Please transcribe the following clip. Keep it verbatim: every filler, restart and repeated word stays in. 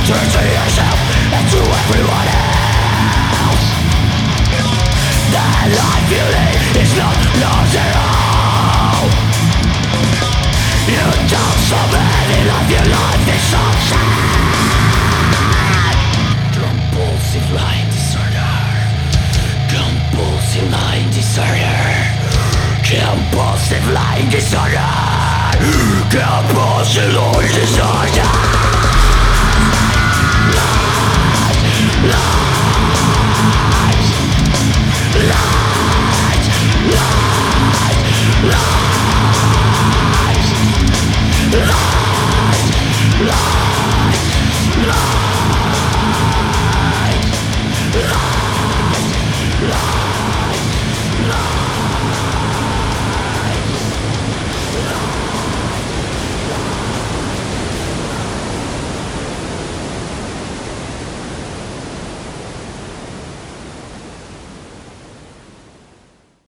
Turn to yourself and to everyone else. The life you lead is not yours at all. You don't survive in life, your life is so sad. Compulsive line disorder. Compulsive line disorder. Compulsive line disorder. Compulsive line